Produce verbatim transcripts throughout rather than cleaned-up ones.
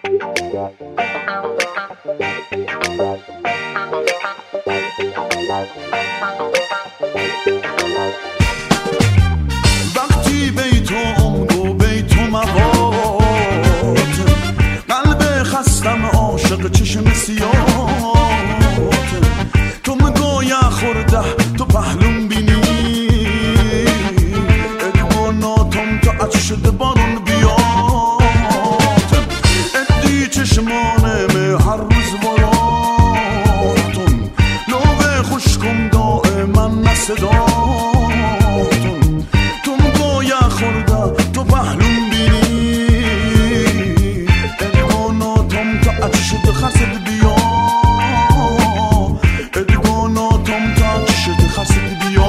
وقتی بیتم گو بیتم موات قلب خستم عاشق چشم سیاهات تو مگویا خورده تو پهلوم بینی ادواناتم تا اچ شده بارون بیاتم ادی چشمانم هر روز وراتم لوه خوشکم دائما نصداتم تو مگویا خورده تو پهلوم بینی ادواناتم تا اچ شده خرسد بیا ادواناتم تا اچ شده خرسد بیا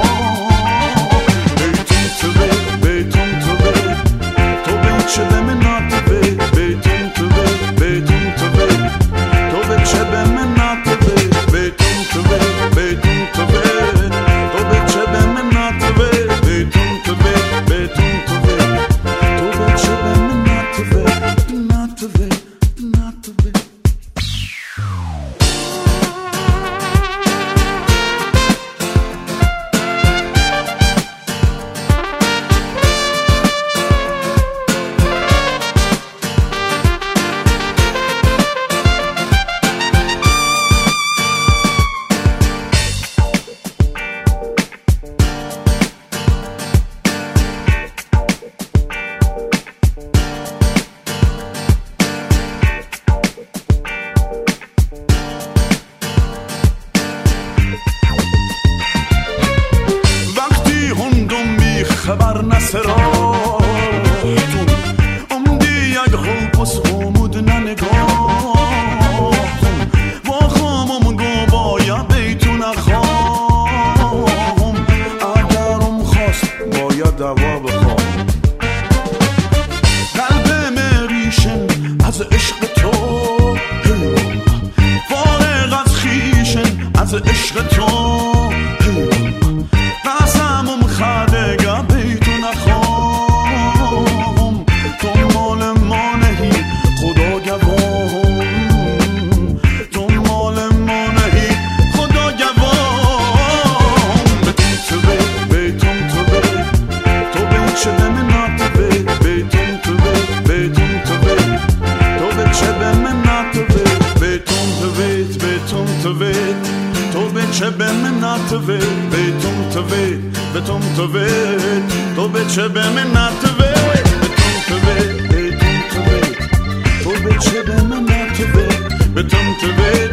بیتم تو بی بیتم تو بی تو بی چه به من ناتبه بیتم تو بی بیتم تو بی تو بی چه به من ناتبه بیتم تو بی بیتم تو بی تو بی چه به من ناتبه بیتم تو بی بیتم تو بی تو بی چه به من ناتبه ناتبه ناتبه خبر نسراتون امدی یک خوبس خومود ننگاهتون با خامم گو بایا بیتون اخوام اگرم خواست باید دوا بخوام قلب مریشن از عشق تو فارغ از خیشن از عشق تو قسمم خدگه بیتون اخوام تو مال ما نهی خدا گوام تو مال ما نهی خدا گوام بیتون تو بی بیتون تو بی تو بی چه به من ناتبه بیتون تو بی بیتون تو بی تو بی چه به من ناتبه بیتون تو بیت بیتون تو بی تو به چه به من ناتبه بیتون تو بی بیتون تو بی تو به چه به من ناتبه بیتون تو بی بیتون تو بی تو به چه به من ناتبه بیتون تو بی